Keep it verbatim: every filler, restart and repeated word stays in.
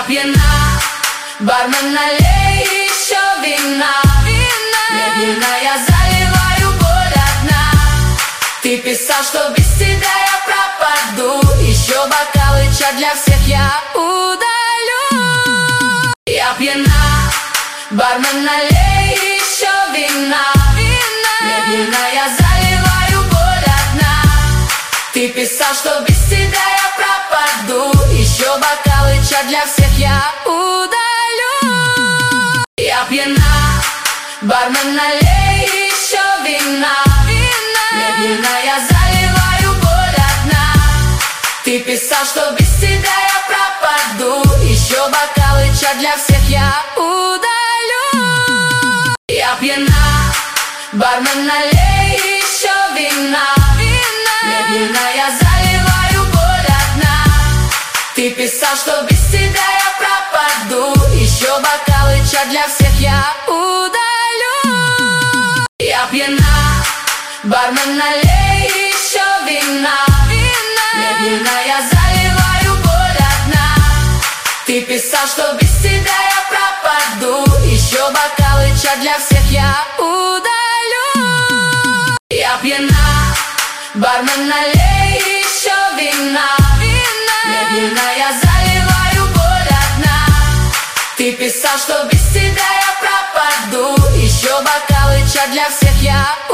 пьяна, бармен, налей еще вина. Медленно я заливаю боль одна. Ты писал, что без тебя я пропаду. Еще бокалы, чай для всех я удалю. Я пьяна, бармен, налей еще вина. Медленно я заливаю боль одна. Ты писал, что без тебя я пропаду. Еще бокалы, чай для всех я удалю. Я пьяна, бармен, налей еще вина. Медленно я заливаю боль одна. Ты писал, что без тебя я пропаду. Еще бокалы, чай для всех я удалю. Я пьяна, бармен, налей еще вина. Медленно я заливаю боль одна. Ты писал, что без тебя я пропаду. Еще бокалы, чай для всех я удалю. Я пьяна, бармен, налей еще вина. Медленно я заливаю боль одна. Ты писал, что без тебя я пропаду. Еще бокалы, чай для всех я удалю. Я пьяна, бармен, налей еще вина. Медленно я заливаю боль одна. Ты писал, что без тебя я пропаду. Еще бокалы, чай для всех я